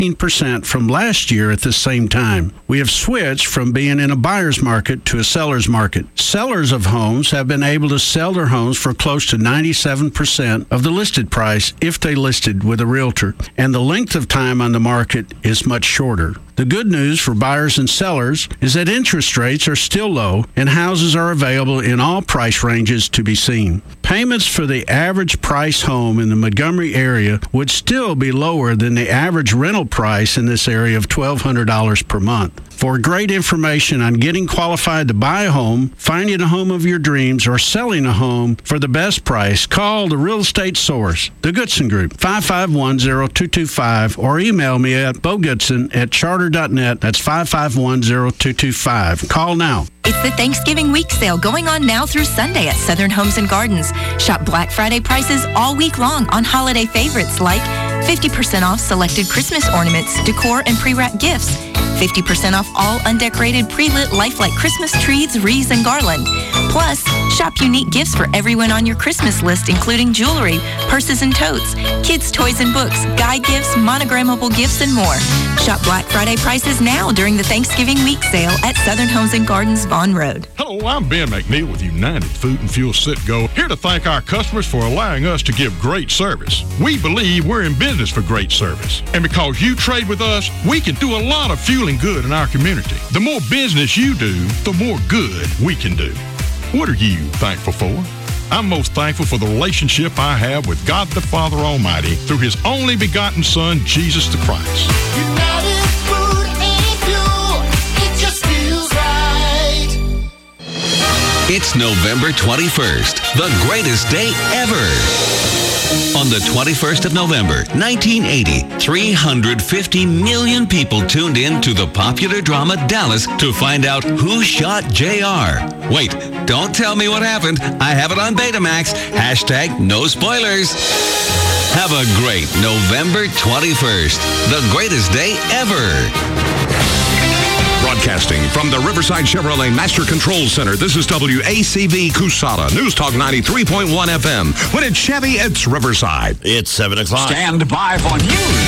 15% from last year at the same time. We have switched from being in a buyer's market to a seller's market. Sellers of homes have been able to sell their homes for close to 97% of the listed price if they listed with a realtor, and the length of time on the market is much shorter. The good news for buyers and sellers is that interest rates are still low and houses are available in all price ranges to be seen. Payments for the average price home in the Montgomery area would still be lower than the average rental price in this area of $1,200 per month. For great information on getting qualified to buy a home, finding a home of your dreams, or selling a home for the best price, call the Real Estate Source, the Goodson Group, 551-0225, or email me at bogoodson@charter.net. That's 551-0225. Call now. It's the Thanksgiving week sale going on now through Sunday at Southern Homes and Gardens. Shop Black Friday prices all week long on holiday favorites like 50% off selected Christmas ornaments, decor, and pre-wrapped gifts. 50% off all undecorated pre-lit lifelike Christmas trees, wreaths, and garland. Plus, shop unique gifts for everyone on your Christmas list, including jewelry, purses and totes, kids' toys and books, guide gifts, monogrammable gifts, and more. Shop Black Friday prices now during the Thanksgiving week sale at Southern Homes and Gardens, Vaughn Road. Hello, I'm Ben McNeil with United Food and Fuel Citgo, here to thank our customers for allowing us to give great service. We believe we're in business for great service. And because you trade with us, we can do a lot of fueling good in our community. The more business you do, the more good we can do. What are you thankful for? I'm most thankful for the relationship I have with God the Father Almighty through His only begotten Son, Jesus the Christ. United Food and Fuel, it just feels right. It's November 21st, the greatest day ever. On the 21st of November, 1980, 350 million people tuned in to the popular drama Dallas to find out who shot JR. Wait, don't tell me what happened. I have it on Betamax. Hashtag no spoilers. Have a great November 21st, the greatest day ever. Broadcasting from the Riverside Chevrolet Master Control Center, this is WACV Cusada, News Talk 93.1 FM. When it's Chevy, it's Riverside. It's 7 o'clock. Stand by for news.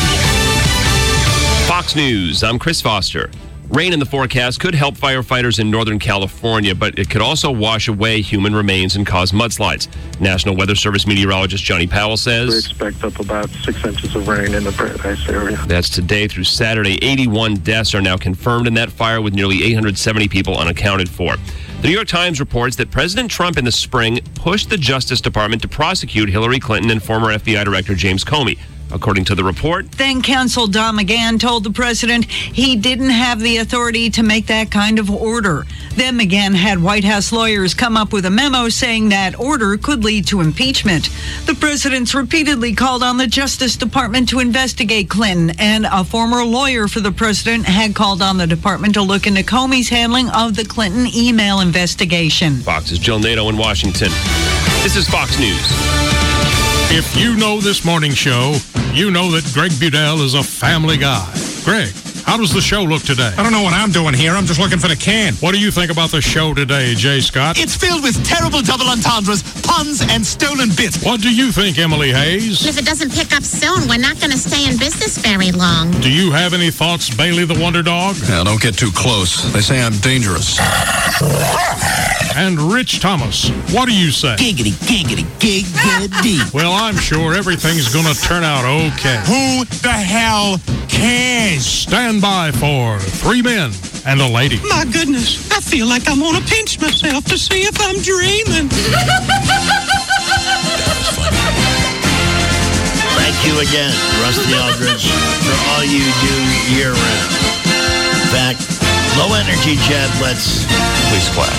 Fox News, I'm Chris Foster. Rain in the forecast could help firefighters in Northern California, but it could also wash away human remains and cause mudslides. National Weather Service meteorologist Johnny Powell says, we expect up about 6 inches of rain in the Paradise area. That's today through Saturday. 81 deaths are now confirmed in that fire, with nearly 870 people unaccounted for. The New York Times reports that President Trump in the spring pushed the Justice Department to prosecute Hillary Clinton and former FBI Director James Comey. According to the report, then counsel Don McGahn told the president he didn't have the authority to make that kind of order. Then McGahn had White House lawyers come up with a memo saying that order could lead to impeachment. The president's repeatedly called on the Justice Department to investigate Clinton, and a former lawyer for the president had called on the department to look into Comey's handling of the Clinton email investigation. Fox's Jill Nato in Washington. This is Fox News. If you know this morning show, you know that Greg Budell is a family guy. Greg, how does the show look today? I don't know what I'm doing here. I'm just looking for the can. What do you think about the show today, Jay Scott? It's filled with terrible double entendres, puns, and stolen bits. What do you think, Emily Hayes? If it doesn't pick up soon, we're not going to stay in business very long. Do you have any thoughts, Bailey the Wonder Dog? Now, don't get too close. They say I'm dangerous. And Rich Thomas, what do you say? Giggity, giggity, giggity. Well, I'm sure everything's going to turn out okay. Who the hell cares? Stand by for 3 men and a lady. My goodness, I feel like I'm going to pinch myself to see if I'm dreaming. Thank you again, Rusty Aldridge, for all you do year-round. In fact, low energy, Chad, let's please clap.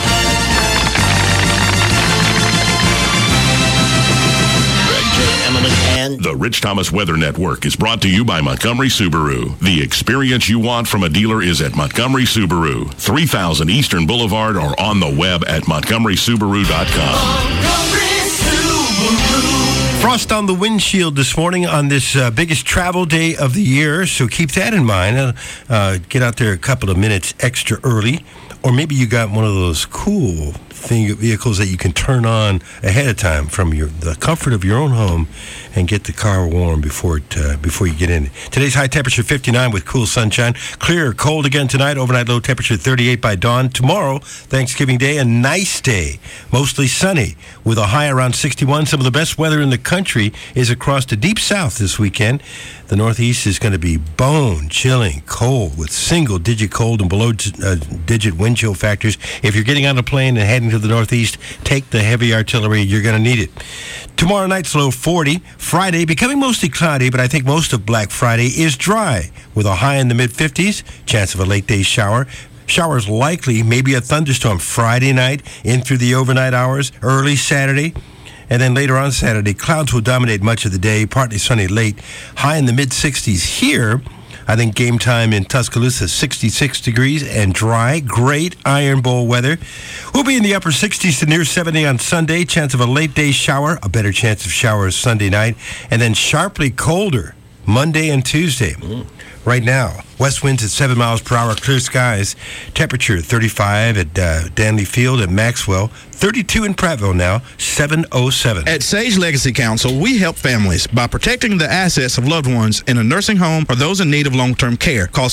Emily, and the Rich Thomas Weather Network is brought to you by Montgomery Subaru. The experience you want from a dealer is at Montgomery Subaru, 3000 Eastern Boulevard, or on the web at montgomerysubaru.com. Montgomery Subaru. Frost on the windshield this morning on this biggest travel day of the year, so keep that in mind. Get out there a couple of minutes extra early, or maybe you got one of those cool vehicles that you can turn on ahead of time from the comfort of your own home and get the car warm before you get in. Today's high temperature 59 with cool sunshine. Clear or cold again tonight. Overnight low temperature 38 by dawn. Tomorrow, Thanksgiving Day, a nice day. Mostly sunny with a high around 61. Some of the best weather in the country is across the deep south this weekend. The Northeast is going to be bone-chilling cold with single-digit cold and below-digit wind chill factors. If you're getting on a plane and heading to the Northeast, take the heavy artillery. You're going to need it. Tomorrow night's low 40. Friday, becoming mostly cloudy, but I think most of Black Friday is dry with a high in the mid-50s. Chance of a late-day shower. Showers likely, maybe a thunderstorm Friday night in through the overnight hours, early Saturday. And then later on Saturday, clouds will dominate much of the day, partly sunny late, high in the mid-60s here. I think game time in Tuscaloosa, 66 degrees and dry. Great Iron Bowl weather. We'll be in the upper 60s to near 70 on Sunday. Chance of a late day shower, a better chance of showers Sunday night. And then sharply colder Monday and Tuesday. Right now, west winds at 7 miles per hour, clear skies. Temperature 35 at Danley Field at Maxwell. 32 in Prattville now, 707. At Sage Legacy Council, we help families by protecting the assets of loved ones in a nursing home or those in need of long-term care. Call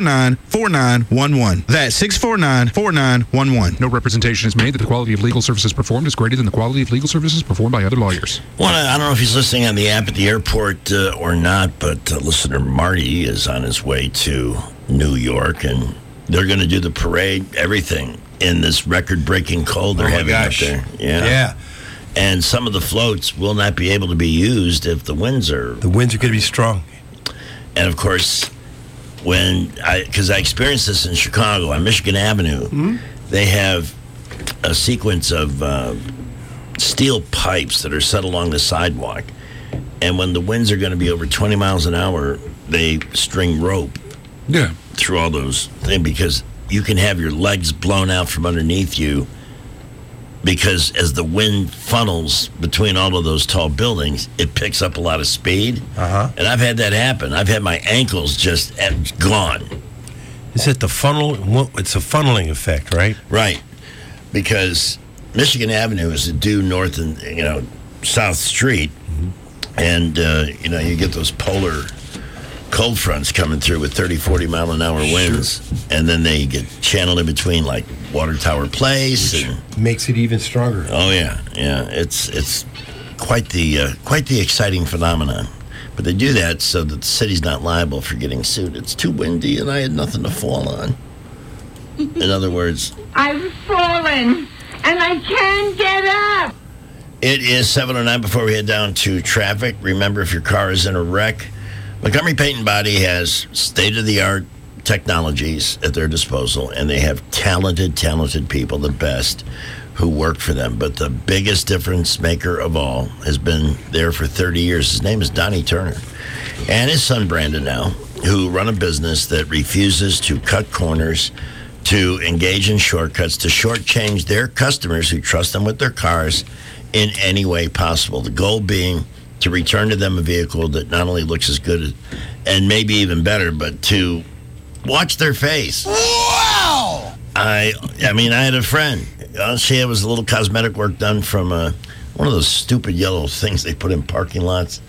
649-4911. That's 649-4911. No representation is made that the quality of legal services performed is greater than the quality of legal services performed by other lawyers. Well, I don't know if he's listening on the app at the airport or not, but listener Marty is on his way to New York, and they're going to do the parade, everything, in this record-breaking cold they're having up there. Yeah. And some of the floats will not be able to be used if the winds are... The winds are going to be strong. And, of course, because I experienced this in Chicago on Michigan Avenue, they have a sequence of steel pipes that are set along the sidewalk. And when the winds are going to be over 20 miles an hour, they string rope through all those things because you can have your legs blown out from underneath you because as the wind funnels between all of those tall buildings, it picks up a lot of speed. And I've had that happen. I've had my ankles just gone. Is it the funnel? It's a funneling effect, right? Right. Because Michigan Avenue is due north and, South Street. And, you get those polar cold fronts coming through with 30, 40 mile an hour winds. Sure. And then they get channeled in between like Water Tower Place. Which and makes it even stronger. Oh, yeah. Yeah. It's quite the exciting phenomenon. But they do that so that the city's not liable for getting sued. It's too windy and I had nothing to fall on. In other words, I've fallen and I can't get up. It is 7:09 before we head down to traffic. Remember, if your car is in a wreck, Montgomery Paint and Body has state-of-the-art technologies at their disposal, and they have talented people, the best, who work for them. But the biggest difference maker of all has been there for 30 years. His name is Donnie Turner. And his son, Brandon, now, who run a business that refuses to cut corners, to engage in shortcuts, to shortchange their customers who trust them with their cars in any way possible. The goal being to return to them a vehicle that not only looks as good and maybe even better, but to watch their face. Wow! I had a friend. She had a little cosmetic work done from one of those stupid yellow things they put in parking lots.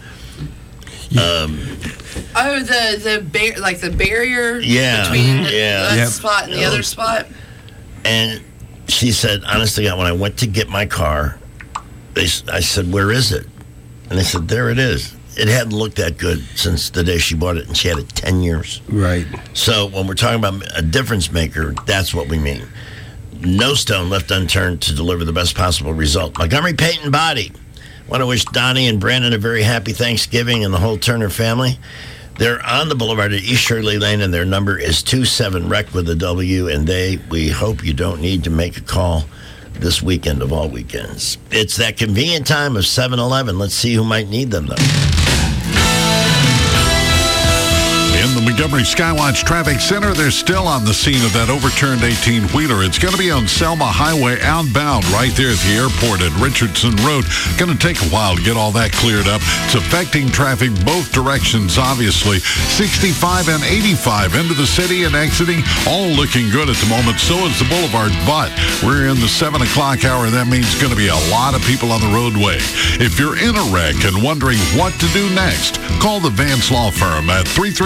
The barrier between that spot and the other spot. And she said, honest to God, when I went to get my car, I said, where is it? And they said, there it is. It hadn't looked that good since the day she bought it, and she had it 10 years. Right. So when we're talking about a difference maker, that's what we mean. No stone left unturned to deliver the best possible result. Montgomery Paint and Body. I want to wish Donnie and Brandon a very happy Thanksgiving and the whole Turner family. They're on the boulevard at East Shirley Lane, and their number is 27-REC with a W, and we hope you don't need to make a call this weekend of all weekends. It's that convenient time of 7-Eleven. Let's see who might need them, though. In the the Montgomery Skywatch Traffic Center. They're still on the scene of that overturned 18-wheeler. It's going to be on Selma Highway outbound right there at the airport at Richardson Road. Going to take a while to get all that cleared up. It's affecting traffic both directions, obviously. 65 and 85 into the city and exiting, all looking good at the moment. So is the boulevard, but we're in the 7 o'clock hour. That means going to be a lot of people on the roadway. If you're in a wreck and wondering what to do next, call the Vance Law Firm at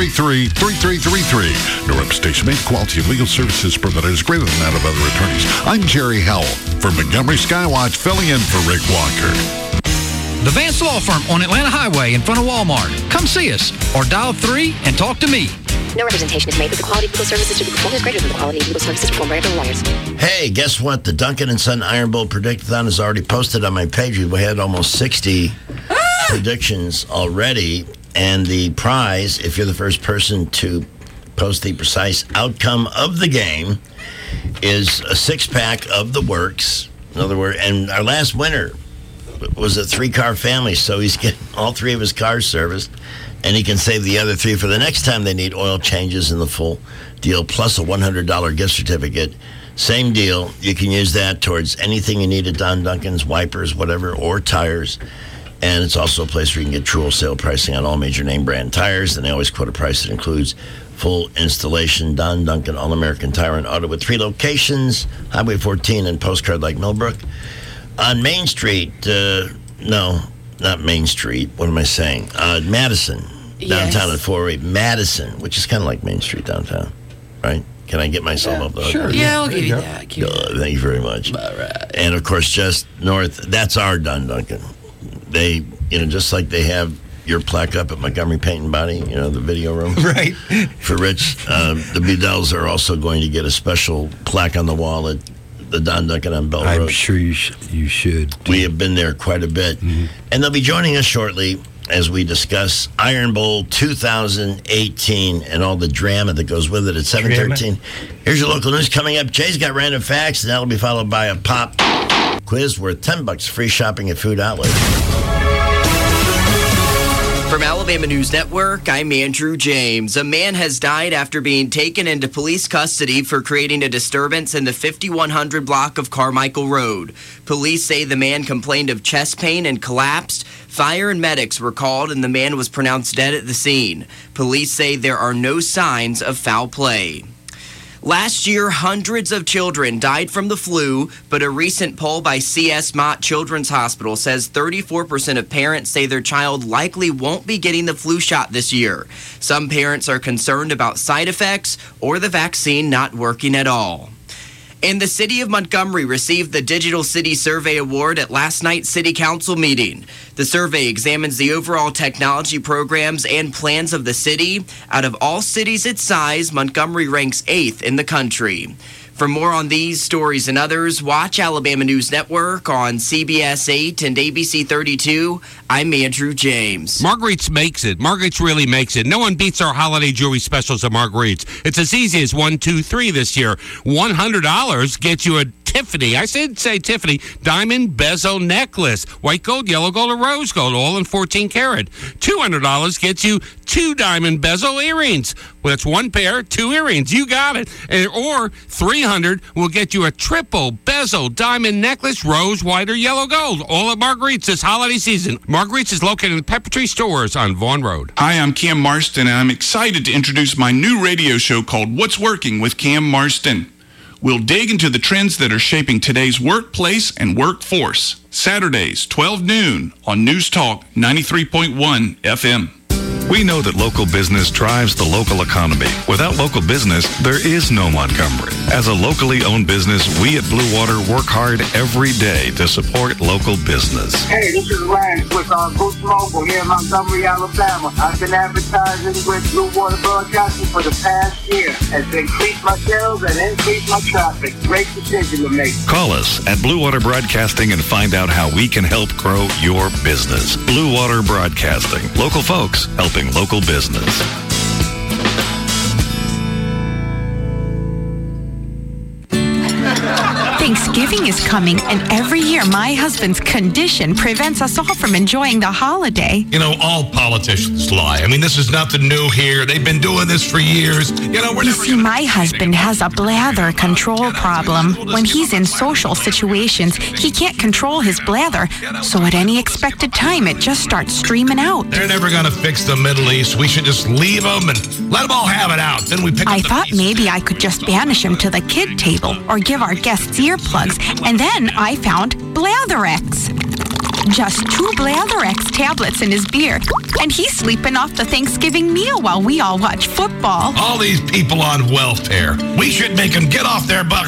333-3333. New reputation-made quality of legal services provided is greater than that of other attorneys. I'm Jerry Howell for Montgomery Skywatch, filling in for Rick Walker. The Vance Law Firm on Atlanta Highway in front of Walmart. Come see us or dial 3 and talk to me. No representation is made that the quality of legal services to be performed is greater than the quality of legal services performed by other lawyers. Hey, guess what? The Duncan & Son Iron Bowl Predict-a-thon is already posted on my page. We had almost 60 predictions already. And the prize, if you're the first person to post the precise outcome of the game, is a 6-pack of the works. In other words, and our last winner was a 3-car family, so he's getting all 3 of his cars serviced. And he can save the other 3 for the next time they need oil changes in the full deal, plus a $100 gift certificate. Same deal. You can use that towards anything you need at Don Duncan's, wipers, whatever, or tires. And it's also a place where you can get true wholesale pricing on all major name brand tires. And they always quote a price that includes full installation. Don Duncan, All-American Tire and Auto with 3 locations, Highway 14 and Postcard Lake Millbrook. On Main Street, no, not Main Street. What am I saying? Madison. Downtown at 408 Madison, which is kind of like Main Street downtown, right? Can I get myself up there? Sure. Yeah, I'll give you that. Thank you very much. All right. And of course, just north, that's our Don Duncan. They, just like they have your plaque up at Montgomery Paint and Body, the video room. Right. For Rich, the Bedells are also going to get a special plaque on the wall at the Don Duncan on Bell Road. I'm sure you should. We have been there quite a bit. Mm-hmm. And they'll be joining us shortly as we discuss Iron Bowl 2018 and all the drama that goes with it at 7:13. Here's your local news coming up. Jay's got random facts, and that'll be followed by a pop quiz worth $10 free shopping at Food Outlet. From Alabama News Network, I'm Andrew James. A man has died after being taken into police custody for creating a disturbance in the 5100 block of Carmichael Road. Police say the man complained of chest pain and collapsed. Fire and medics were called and the man was pronounced dead at the scene. Police say there are no signs of foul play. Last year, hundreds of children died from the flu, but a recent poll by C.S. Mott Children's Hospital says 34% of parents say their child likely won't be getting the flu shot this year. Some parents are concerned about side effects or the vaccine not working at all. And the city of Montgomery received the Digital City Survey Award at last night's city council meeting. The survey examines the overall technology programs and plans of the city. Out of all cities its size, Montgomery ranks 8th in the country. For more on these stories and others, watch Alabama News Network on CBS 8 and ABC 32. I'm Andrew James. Marguerite's makes it. Marguerite's really makes it. No one beats our holiday jewelry specials at Marguerite's. It's as easy as 1, 2, 3 this year. $100 gets you a Tiffany, I said say Tiffany, diamond bezel necklace. White gold, yellow gold, or rose gold, all in 14 karat. $200 gets you 2 diamond bezel earrings. Well, that's 1 pair, 2 earrings. You got it. Or $300 will get you a triple bezel diamond necklace, rose, white, or yellow gold. All at Marguerite's this holiday season. Marguerite's is located in the Pepper Tree Stores on Vaughan Road. Hi, I'm Cam Marston, and I'm excited to introduce my new radio show called What's Working with Cam Marston. We'll dig into the trends that are shaping today's workplace and workforce. Saturdays, 12 noon on News Talk 93.1 FM. We know that local business drives the local economy. Without local business, there is no Montgomery. As a locally owned business, we at Blue Water work hard every day to support local business. Hey, this is Lance with Boost Mobile here in Montgomery, Alabama. I've been advertising with Blue Water Broadcasting for the past year. Has increased my sales and increased my traffic. Great decision to make. Call us at Blue Water Broadcasting and find out how we can help grow your business. Blue Water Broadcasting. Local folks helping local business. Thanksgiving Thanksgiving is coming, and every year my husband's condition prevents us all from enjoying the holiday. You know, all politicians lie. I mean, this is nothing new here. They've been doing this for years. You know, You see, my husband has a bladder control problem. When he's in social situations, he can't control his bladder, so at any expected time, it just starts streaming out. They're never going to fix the Middle East. We should just leave them and let them all have it out. Then we pick I up the thought maybe I could just banish him to the kid table or give our guests earplugs, and then I found Blatherex. Just 2 Blatherex tablets in his beer, and he's sleeping off the Thanksgiving meal while we all watch football. All these people on welfare. We should make them get off their butt.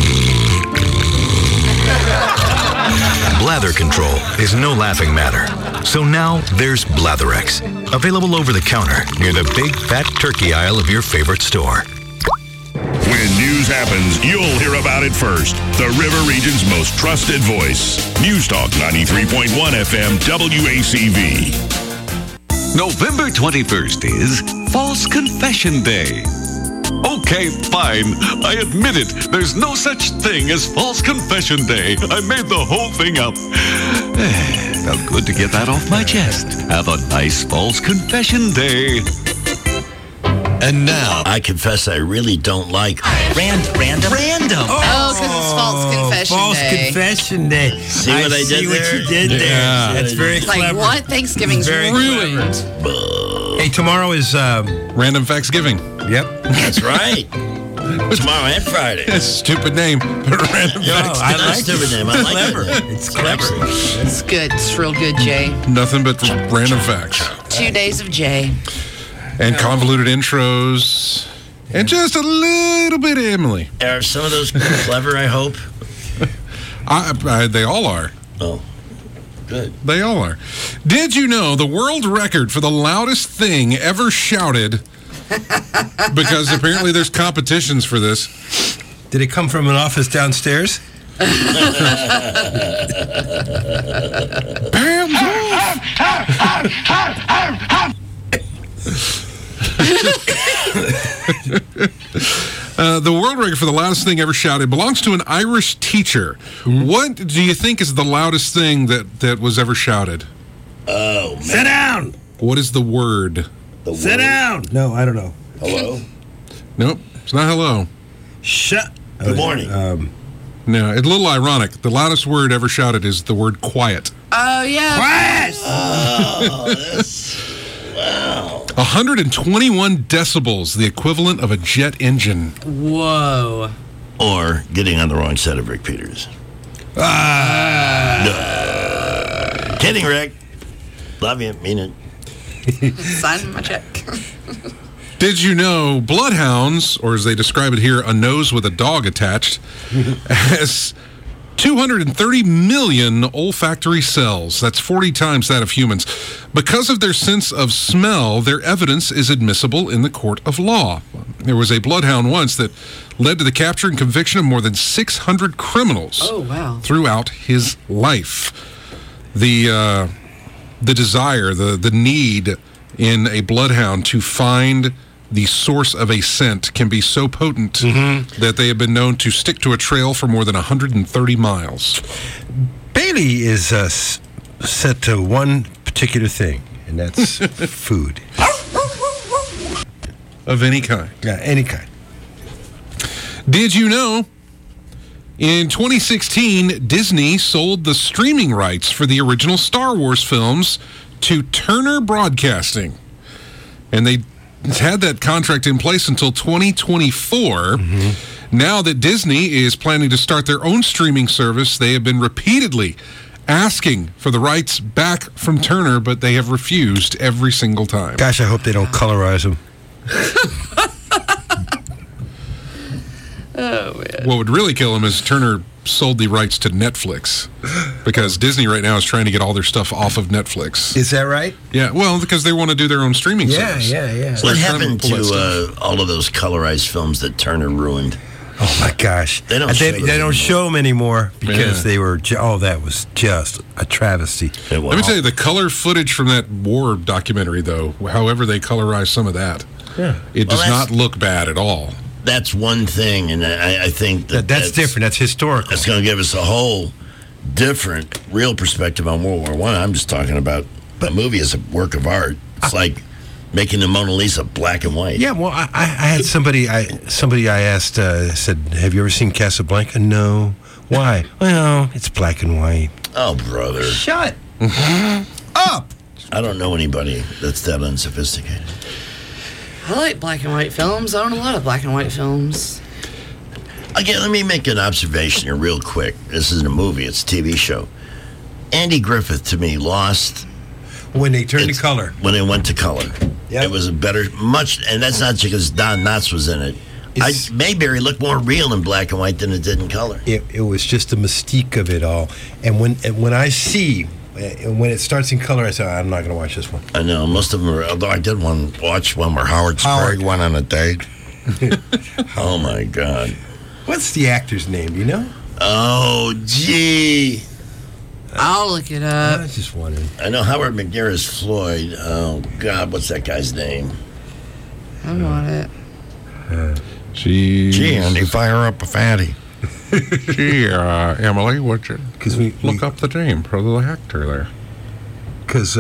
Blather control is no laughing matter. So now there's Blatherex, available over the counter near the big fat turkey aisle of your favorite store. When news happens, you'll hear about it first. The River Region's most trusted voice. News Talk 93.1 FM WACV. November 21st is False Confession Day. Okay, fine. I admit it. There's no such thing as False Confession Day. I made the whole thing up. Felt good to get that off my chest. Have a nice False Confession Day. And now, I confess I really don't like random. Oh, because it's False Confession False Day. Confession Day. See what I did what there? you did there. That's very It's like, clever. what? Thanksgiving's Very ruined. Hey, tomorrow is Random Thanksgiving. Yep. That's right. Tomorrow and Friday. That's a stupid name. Random That's I a like stupid name. I like clever. that name. It's clever. It's good. It's real good, Jay. Nothing but random facts. 2 days of Jay. And convoluted intros. And just a little bit of Emily. Are some of those clever, I hope? They all are. Oh, good. They all are. Did you know the world record for the loudest thing ever shouted, because apparently there's competitions for this. Did it come from an office downstairs? Bam's the world record for the loudest thing ever shouted belongs to an Irish teacher. What do you think is the loudest thing that was ever shouted? Oh, man. Sit down! What is the word? Sit down! No, I don't know. Hello? Nope, it's not hello. Shut. Good morning. No, it's a little ironic. The loudest word ever shouted is the word quiet. Oh, yeah. Quiet! Oh, that's... Wow. 121 decibels, the equivalent of a jet engine. Whoa. Or getting on the wrong side of Rick Peters. No. Kidding, Rick. Love you. Mean it. Sign my check. Did you know bloodhounds, or as they describe it here, a nose with a dog attached, has 230 million olfactory cells. That's 40 times that of humans. Because of their sense of smell, their evidence is admissible in the court of law. There was a bloodhound once that led to the capture and conviction of more than 600 criminals throughout his life. The desire, the need in a bloodhound to find the source of a scent can be so potent that they have been known to stick to a trail for more than 130 miles. Bailey is set to one particular thing, and that's food. Of any kind. Yeah, any kind. Did you know in 2016, Disney sold the streaming rights for the original Star Wars films to Turner Broadcasting? And they had that contract in place until 2024. Now that Disney is planning to start their own streaming service, they have been repeatedly asking for the rights back from Turner, but they have refused every single time. Gosh, I hope they don't colorize them. Oh, man. What would really kill them is Turner sold the rights to Netflix, because Disney right now is trying to get all their stuff off of Netflix. Is that right? Yeah, well, because they want to do their own streaming service. Yeah. So What they're trying happened pull that to stuff. all of those colorized films that Turner ruined? Oh, my gosh. They don't show them anymore because they were... that was just a travesty. Let me tell you, the color footage from that war documentary, though, however they colorize some of that, it does not look bad at all. that's one thing, and I think that's different. That's historical. That's going to give us a whole different, real perspective on World War I. I'm just talking about a movie as a work of art. It's like making the Mona Lisa black and white. Yeah, well, I had somebody I asked, said, have you ever seen Casablanca? No. Why? Well, it's black and white. Oh, brother. Shut up. I don't know anybody that's that unsophisticated. I like black and white films. I own a lot of black and white films. Again, let me make an observation here real quick. This isn't a movie, it's a TV show. Andy Griffith, to me, lost... When they turned to color. When they went to color. Yep. It was a better... and that's not because Don Knotts was in it. Mayberry looked more real in black and white than it did in color. It was just the mystique of it all. And when I see... when it starts in color, I say, I'm not going to watch this one. I know. Most of them are... Although I did watch one where Howard Sprague went on a date. Oh, my God. What's the actor's name, you know? Oh, gee. I'll look it up. I was just wondering. I know Howard McNear is Floyd. Oh, God, what's that guy's name? I want it. Gee, Andy, fire up a fatty. Gee, Emily, would you look up the name for the actor there? Because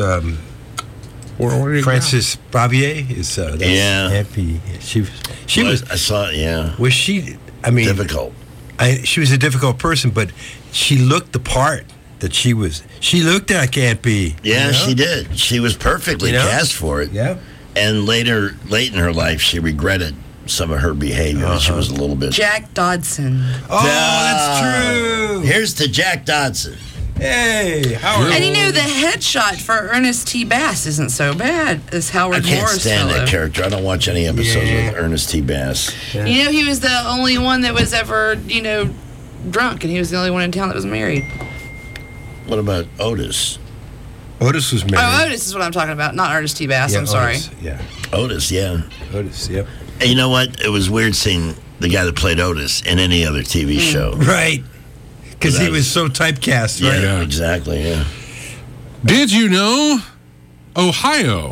Frances Bavier is happy. She was. I saw it. Yeah. Was she? I mean, difficult. She was a difficult person, but she looked the part that she was. She looked like Aunt B. Yeah, she did. She was perfectly cast for it. Yeah. And late in her life, she regretted some of her behavior. She was a little bit. Jack Dodson. Oh, that's true. Here's to Jack Dodson. Hey, Howard. And the headshot for Ernest T. Bass isn't so bad as Howard Morris. I can't stand that character. I don't watch any episodes with Ernest T. Bass. Yeah. He was the only one that was ever, drunk, and he was the only one in town that was married. What about Otis? Otis was married. Oh, Otis is what I'm talking about, not Ernest T. Bass. I'm sorry. Otis, yeah. Otis, yep. And you know what? It was weird seeing the guy that played Otis in any other TV show. Right. Because he was so typecast, right? Yeah, exactly, yeah. Did you know Ohio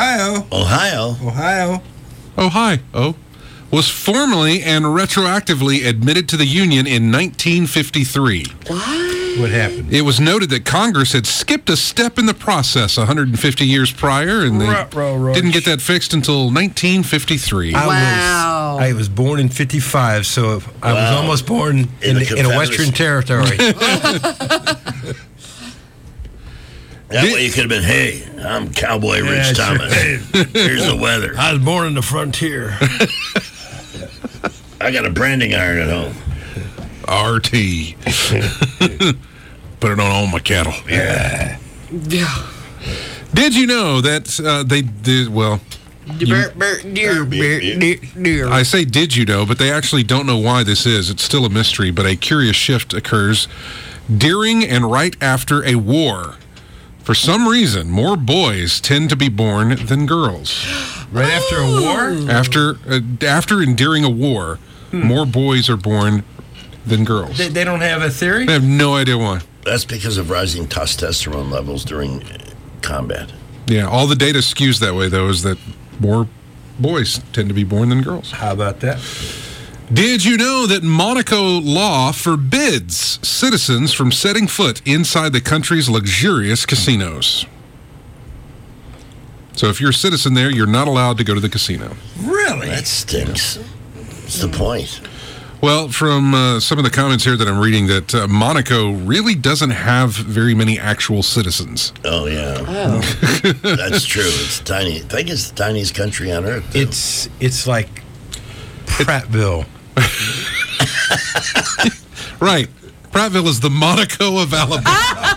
was formally and retroactively admitted to the Union in 1953. What happened? It was noted that Congress had skipped a step in the process 150 years prior, and they didn't get that fixed until 1953. I was born in 55, so I was almost born in a Western territory. That way you could have been, hey, I'm Cowboy Rich Thomas. Here's the weather. I was born in the frontier. I got a branding iron at home. RT. Put it on all my cattle. Yeah. Did you know that they did, well... I say did you know, but they actually don't know why this is. It's still a mystery, but a curious shift occurs during and right after a war. For some reason, more boys tend to be born than girls. Right after a war? After and during a war, more boys are born than girls. They don't have a theory? They have no idea why. That's because of rising testosterone levels during combat. Yeah, all the data skews that way, though, is that more boys tend to be born than girls. How about that? Did you know that Monaco law forbids citizens from setting foot inside the country's luxurious casinos? So if you're a citizen there, you're not allowed to go to the casino. Really? That stinks. What's the point? Well, from some of the comments here that I'm reading, that Monaco really doesn't have very many actual citizens. Oh, yeah. That's true. It's tiny. I think it's the tiniest country on earth. Too. It's like Prattville. Right. Prattville is the Monaco of Alabama.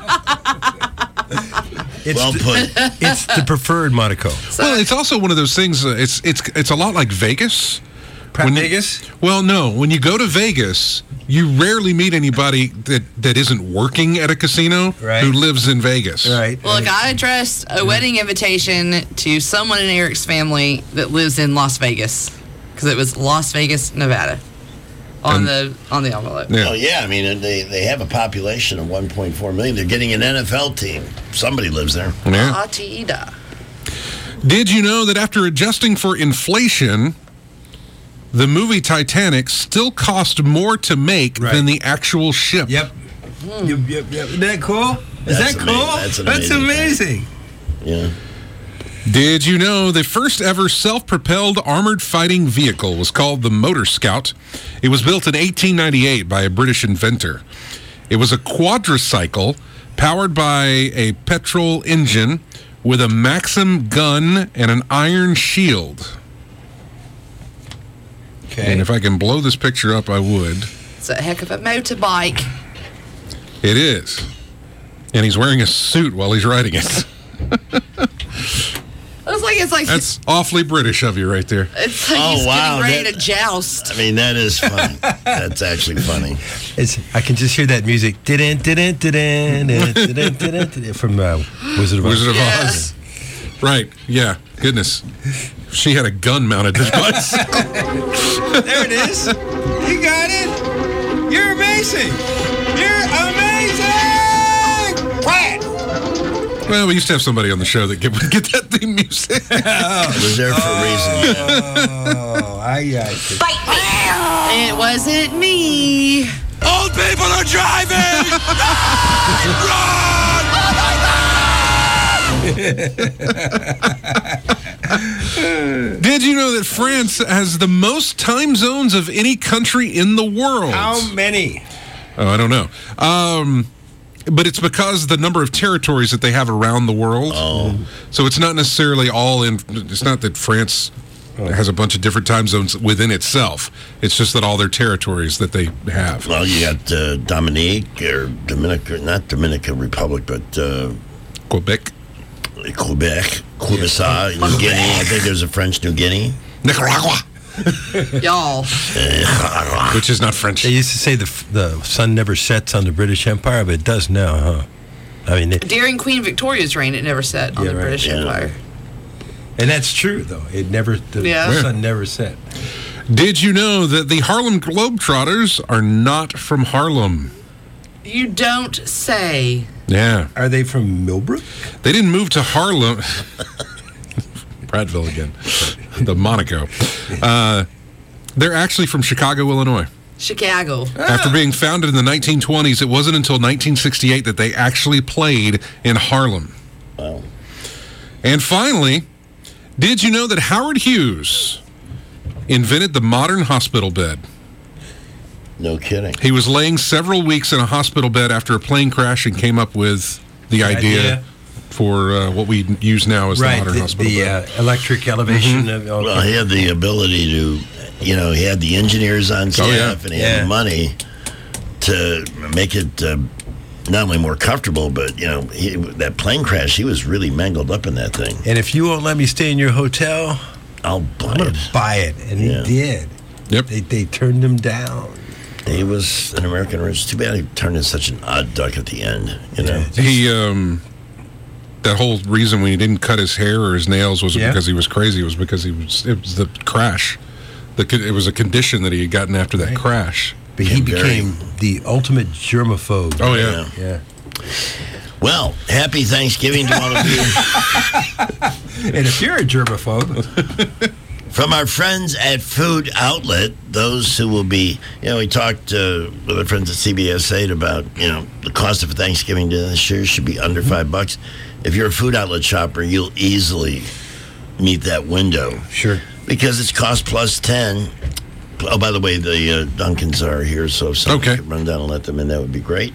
Well put. It's the preferred Monaco. Well, it's also one of those things. It's a lot like Vegas. Vegas? Well, no. When you go to Vegas, you rarely meet anybody that isn't working at a casino who lives in Vegas. Right. Well, look, I addressed a wedding invitation to someone in Eric's family that lives in Las Vegas, because it was Las Vegas, Nevada, on the envelope. Yeah. Oh yeah, I mean they have a population of 1.4 million. They're getting an NFL team. Somebody lives there. Yeah. Did you know that after adjusting for inflation, the movie Titanic still cost more to make than the actual ship. Yep. Yep. Isn't that cool? Is that cool? That's amazing. Yeah. Did you know the first ever self-propelled armored fighting vehicle was called the Motor Scout? It was built in 1898 by a British inventor. It was a quadricycle powered by a petrol engine with a Maxim gun and an iron shield. Okay. And if I can blow this picture up, I would. It's a heck of a motorbike. It is. And he's wearing a suit while he's riding it. It's like That's awfully British of you right there. It's like he's getting ready to joust. I mean, that is funny. That's actually funny. I can just hear that music. From Wizard of Oz. Wizard of Oz. Right. Yeah. Goodness. She had a gun mounted to the bicycle. There it is. You got it. You're amazing. You're amazing. Quiet. Well, we used to have somebody on the show that would get that theme music. It was there for a reason. Oh, I got it. It wasn't me. Old people are driving! Did you know that France has the most time zones of any country in the world? How many? Oh, I don't know. But it's because the number of territories that they have around the world. Oh. So it's not necessarily all in. It's not that France has a bunch of different time zones within itself. It's just that all their territories that they have. Well, you got Dominique or not Dominican Republic, but Quebec, New Guinea. I think there's a French New Guinea. Nicaragua. Y'all. Which is not French. They used to say the sun never sets on the British Empire, but it does now, huh? I mean, During Queen Victoria's reign, it never set on the British Empire. And that's true, though. The sun never set. Did you know that the Harlem Globetrotters are not from Harlem? You don't say. Yeah. Are they from Millbrook? They didn't move to Harlem. Prattville again. The Monaco. They're actually from Chicago, Illinois. Chicago. After being founded in the 1920s, it wasn't until 1968 that they actually played in Harlem. Wow. And finally, did you know that Howard Hughes invented the modern hospital bed? No kidding. He was laying several weeks in a hospital bed after a plane crash and came up with the idea for what we use now as the modern hospital bed. The electric elevation. Well, he had the ability to, he had the engineers on staff and he had the money to make it not only more comfortable, but, that plane crash, he was really mangled up in that thing. And if you won't let me stay in your hotel, I'm going to buy it. And he did. Yep. They turned him down. He was an American rich. Too bad he turned into such an odd duck at the end, He, that whole reason when he didn't cut his hair or his nails wasn't because he was crazy. It was because it was the crash. It was a condition that he had gotten after that crash. But he became the ultimate germaphobe. Oh, yeah. Yeah. Well, happy Thanksgiving to all of you. And if you're a germaphobe... From our friends at Food Outlet, those who will be, we talked with our friends at CBS 8 about, the cost of Thanksgiving dinner this year should be under $5. If you're a Food Outlet shopper, you'll easily meet that window. Sure. Because it's cost plus 10. Oh, by the way, the Duncans are here, so if someone could run down and let them in, that would be great.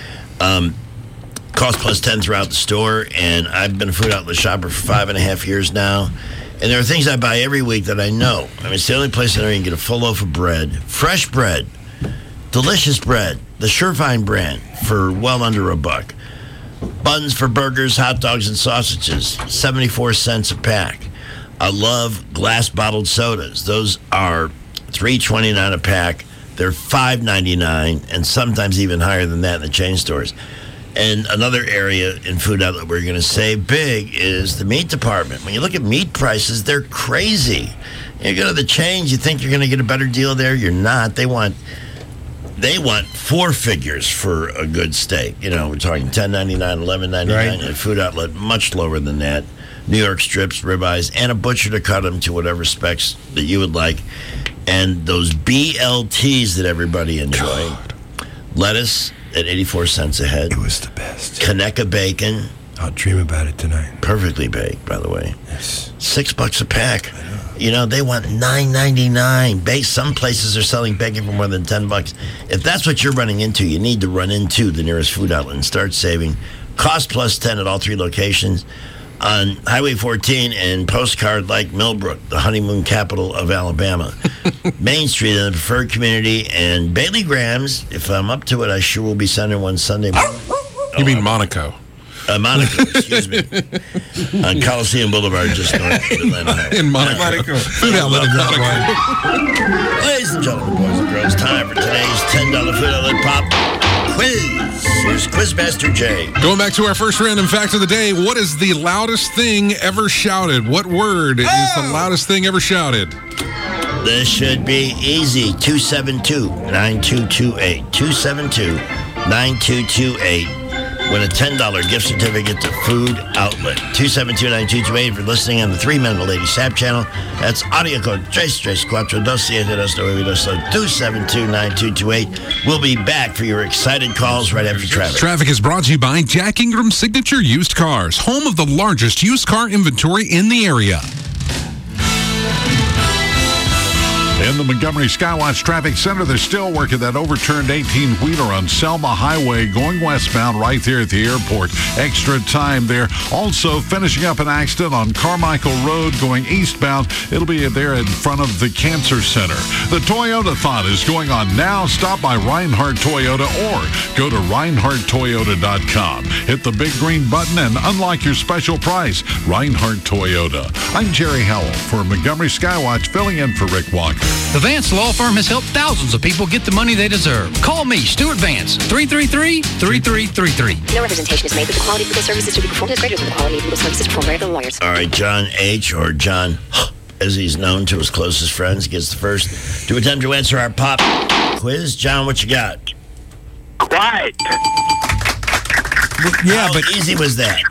Cost plus 10 throughout the store, and I've been a Food Outlet shopper for 5.5 years now. And there are things I buy every week that I know. I mean, it's the only place in there you can get a full loaf of bread, fresh bread, delicious bread, the Surefine brand for well under $1. Buns for burgers, hot dogs, and sausages, 74 cents a pack. I love glass bottled sodas. Those are $3.29 a pack. They're $5.99, and sometimes even higher than that in the chain stores. And another area in Food Outlet where you're going to save big is the meat department. When you look at meat prices, they're crazy. You go to the chains, you think you're going to get a better deal there. You're not. They want four figures for a good steak. We're talking $10.99, $11.99. At Food Outlet, much lower than that. New York strips, ribeyes, and a butcher to cut them to whatever specs that you would like. And those BLTs that everybody enjoyed. Lettuce at 84 cents a head. It was the best. Conecuh bacon. I'll dream about it tonight. Perfectly baked, by the way. Yes. $6 a pack. You know, they want $9.99. Some places are selling bacon for more than $10. If that's what you're running into, you need to run into the nearest food outlet and start saving. Cost plus 10 at all 3 locations. On Highway 14 and Postcard like Millbrook, the honeymoon capital of Alabama. Main Street in the preferred community, and Bailey Grahams. If I'm up to it, I sure will be sending one Sunday morning. You mean Monaco? Monaco, excuse me. On Coliseum Boulevard, just north of Atlanta Highway. In Monaco. Food outlet in Monaco. Ladies and gentlemen, boys and girls, time for today's $10 food outlet pop quiz. Here's Quizmaster Jay. Going back to our first random fact of the day, what is the loudest thing ever shouted? What word is the loudest thing ever shouted? This should be easy. 272-9228. 272-9228. Win a $10 gift certificate to Food Outlet. 272-9228. If you're listening on the 3-Minute Lady Sap channel, that's audio code 272-9228. We'll be back for your excited calls right after traffic. Traffic is brought to you by Jack Ingram Signature Used Cars, home of the largest used car inventory in the area. In the Montgomery Skywatch Traffic Center, they're still working that overturned 18-wheeler on Selma Highway going westbound right there at the airport. Extra time there. Also finishing up an accident on Carmichael Road going eastbound. It'll be there in front of the Cancer Center. The Toyota-thon is going on now. Stop by Reinhardt Toyota or go to ReinhardtToyota.com. Hit the big green button and unlock your special price. Reinhardt Toyota. I'm Jerry Howell for Montgomery Skywatch, filling in for Rick Walker. The Vance Law Firm has helped thousands of people get the money they deserve. Call me, Stuart Vance, 333-3333. No representation is made that the quality of legal services to be performed is greater than the quality of legal services performed by other lawyers. All right, John H., or John, as he's known to his closest friends, gets the first to attempt to answer our pop quiz. John, what you got? Quiet. Yeah, How easy was that?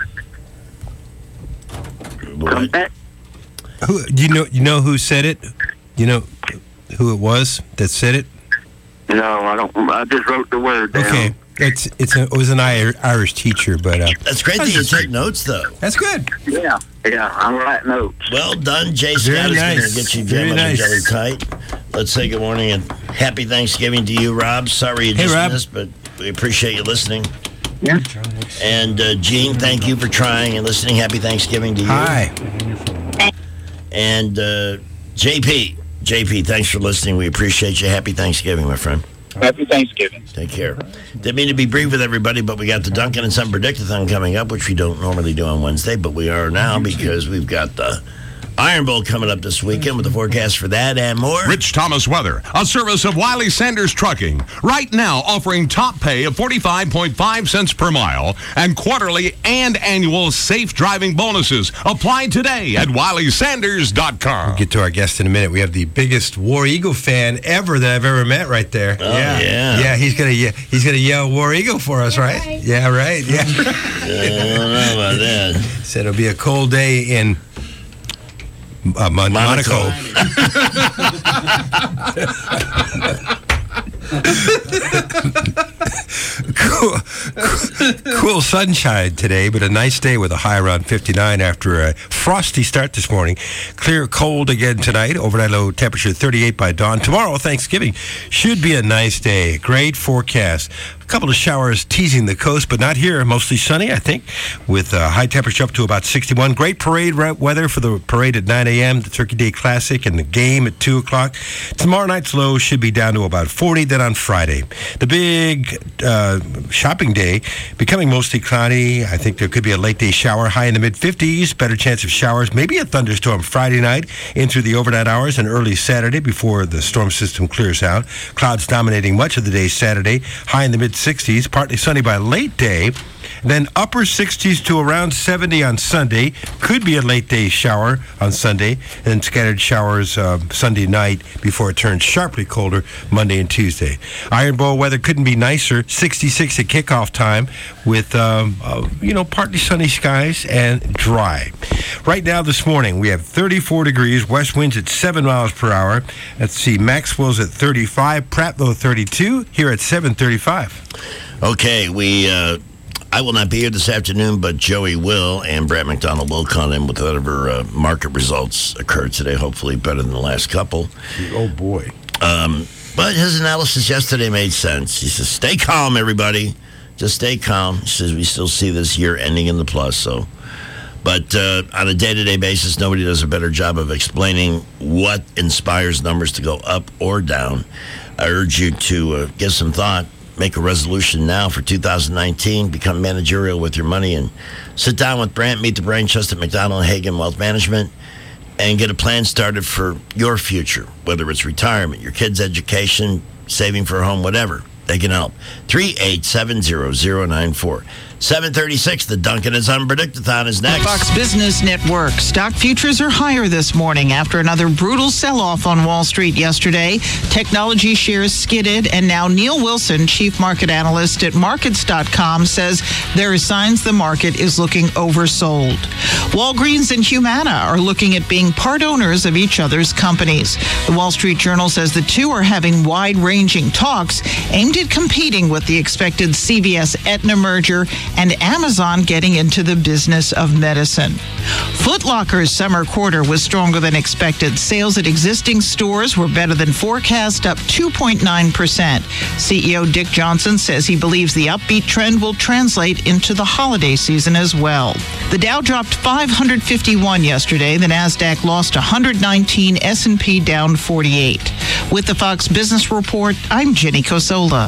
What? Who you know who said it? You know who it was that said it? No, I don't. I just wrote the word down. Okay, it was an Irish teacher, but that's great that you take notes, though. That's good. Yeah, I'm writing notes. Well done, Jay Scott is going to get you jam on jelly tight. Let's say good morning and happy Thanksgiving to you, Rob. Sorry you just missed, but we appreciate you listening. Yeah. And Gene, thank you for trying and listening. Happy Thanksgiving to you. Hi. And JP, thanks for listening. We appreciate you. Happy Thanksgiving, my friend. Happy Thanksgiving. Take care. Didn't mean to be brief with everybody, but we got the Duncan and Son Predict-a-thon coming up, which we don't normally do on Wednesday, but we are now because we've got the Iron Bowl coming up this weekend with the forecast for that and more. Rich Thomas Weather, a service of Wiley Sanders Trucking. Right now offering top pay of 45.5 cents per mile and quarterly and annual safe driving bonuses. Apply today at WileySanders.com. We'll get to our guest in a minute. We have the biggest War Eagle fan ever that I've ever met right there. Oh, yeah. Yeah, he's gonna yell War Eagle for us, right? Yeah, right. Yeah. I don't know about that. Said it'll be a cold day in Monaco. Cool sunshine today, but a nice day with a high around 59 after a frosty start this morning. Clear cold again tonight. Overnight low temperature 38 by dawn. Tomorrow, Thanksgiving, should be a nice day. Great forecast. A couple of showers teasing the coast, but not here. Mostly sunny, I think, with high temperature up to about 61. Great parade weather for the parade at 9 a.m., the Turkey Day Classic, and the game at 2 o'clock. Tomorrow night's low should be down to about 40. Then on Friday, the big shopping day, becoming mostly cloudy. I think there could be a late day shower, high in the mid-50s. Better chance of showers, maybe a thunderstorm Friday night into the overnight hours and early Saturday before the storm system clears out. Clouds dominating much of the day Saturday, high in the mid-60s, partly sunny by late day. Then upper 60s to around 70 on Sunday. Could be a late day shower on Sunday, and scattered showers Sunday night before it turns sharply colder Monday and Tuesday. Iron Bowl weather couldn't be nicer. 66 at kickoff time with, partly sunny skies and dry. Right now this morning, we have 34 degrees, west winds at 7 miles per hour. Let's see, Maxwell's at 35, Prattville 32, here at 7:35. Okay, I will not be here this afternoon, but Joey will, and Brad McDonald will come in with whatever market results occur today, hopefully better than the last couple. Oh, boy. But his analysis yesterday made sense. He says, stay calm, everybody. Just stay calm. He says, we still see this year ending in the plus, so... But on a day-to-day basis, nobody does a better job of explaining what inspires numbers to go up or down. I urge you to give some thought, make a resolution now for 2019, become managerial with your money, and sit down with Brant, meet the brain trust at McDonald Hagen Wealth Management, and get a plan started for your future, whether it's retirement, your kids' education, saving for a home, whatever. They can help. 3870094. 7:36, the Duncan is Unpredictathon is next. Fox Business Network. Stock futures are higher this morning after another brutal sell-off on Wall Street yesterday. Technology shares skidded, and now Neil Wilson, chief market analyst at Markets.com, says there are signs the market is looking oversold. Walgreens and Humana are looking at being part owners of each other's companies. The Wall Street Journal says the two are having wide-ranging talks aimed at competing with the expected CVS-Aetna merger and Amazon getting into the business of medicine. Foot Locker's summer quarter was stronger than expected. Sales at existing stores were better than forecast, up 2.9%. CEO Dick Johnson says he believes the upbeat trend will translate into the holiday season as well. The Dow dropped 551 yesterday. The Nasdaq lost 119. S&P down 48. With the Fox Business Report, I'm Jenny Cosola.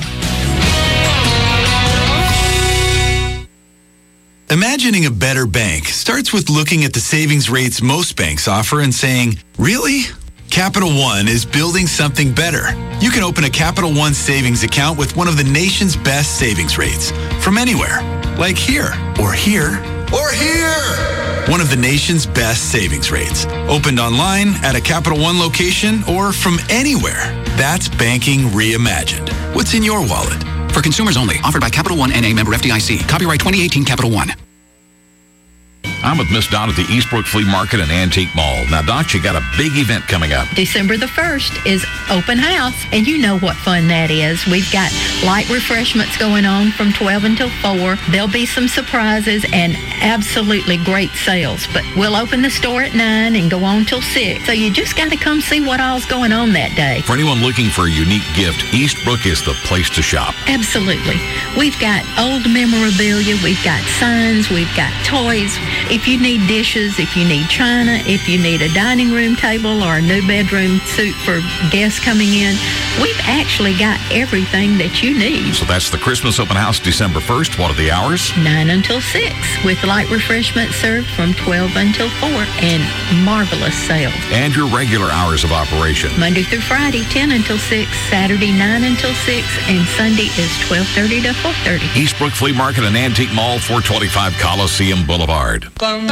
Imagining a better bank starts with looking at the savings rates most banks offer and saying, really? Capital One is building something better. You can open a Capital One savings account with one of the nation's best savings rates from anywhere, like here, or here, or here. One of the nation's best savings rates. Opened online, at a Capital One location, or from anywhere. That's banking reimagined. What's in your wallet? For consumers only. Offered by Capital One N.A. member FDIC. Copyright 2018 Capital One. I'm with Miss Dot at the Eastbrook Flea Market and Antique Mall. Now, Dot, you got a big event coming up. December the 1st is open house, and you know what fun that is. We've got light refreshments going on from 12 until 4. There'll be some surprises and absolutely great sales, but we'll open the store at 9 and go on till 6. So you just got to come see what all's going on that day. For anyone looking for a unique gift, Eastbrook is the place to shop. Absolutely. We've got old memorabilia, we've got signs, we've got toys. If you need dishes, if you need china, if you need a dining room table or a new bedroom suite for guests coming in, we've actually got everything that you need. So that's the Christmas open house, December 1st. What are the hours? 9 until 6, with light refreshments served from 12 until 4, and marvelous sales. And your regular hours of operation? Monday through Friday, 10 until 6, Saturday, 9 until 6, and Sunday is 12:30 to 4:30. Eastbrook Flea Market and Antique Mall, 425 Coliseum Boulevard.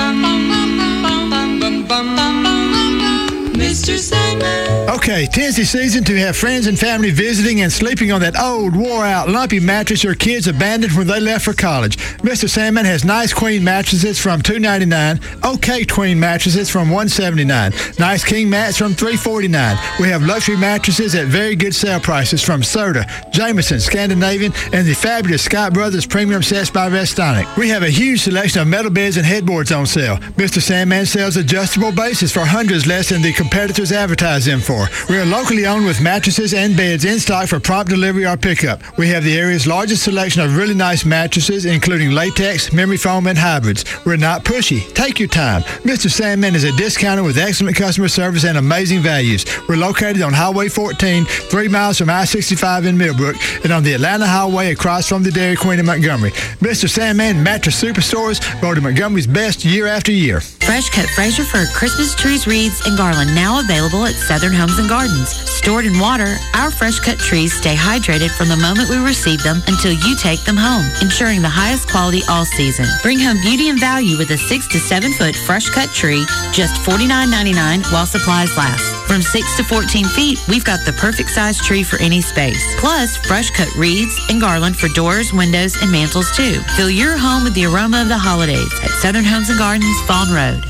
Mr. Sandman. Okay, 'tis the season to have friends and family visiting and sleeping on that old, wore-out, lumpy mattress your kids abandoned when they left for college. Mr. Sandman has nice queen mattresses from $299, okay queen mattresses from $179, nice king mats from $349. We have luxury mattresses at very good sale prices from Serta, Jameson, Scandinavian, and the fabulous Scott Brothers premium sets by Restonic. We have a huge selection of metal beds and headboards on sale. Mr. Sandman sells adjustable bases for hundreds less than the competitors advertise them for. We are locally owned with mattresses and beds in stock for prompt delivery or pickup. We have the area's largest selection of really nice mattresses, including latex, memory foam, and hybrids. We're not pushy. Take your time. Mr. Sandman is a discounter with excellent customer service and amazing values. We're located on Highway 14, 3 miles from I-65 in Millbrook, and on the Atlanta Highway across from the Dairy Queen in Montgomery. Mr. Sandman Mattress Superstores, voted Montgomery's best year after year. Fresh cut Fraser Fir Christmas trees, wreaths, and garland now available at Southern Homes and Gardens. Stored in water, our fresh-cut trees stay hydrated from the moment we receive them until you take them home, ensuring the highest quality all season. Bring home beauty and value with a 6 to 7 foot fresh-cut tree, just $49.99 while supplies last. From 6 to 14 feet, we've got the perfect size tree for any space. Plus, fresh-cut wreaths and garland for doors, windows, and mantles too. Fill your home with the aroma of the holidays at Southern Homes and Gardens, Fawn Road.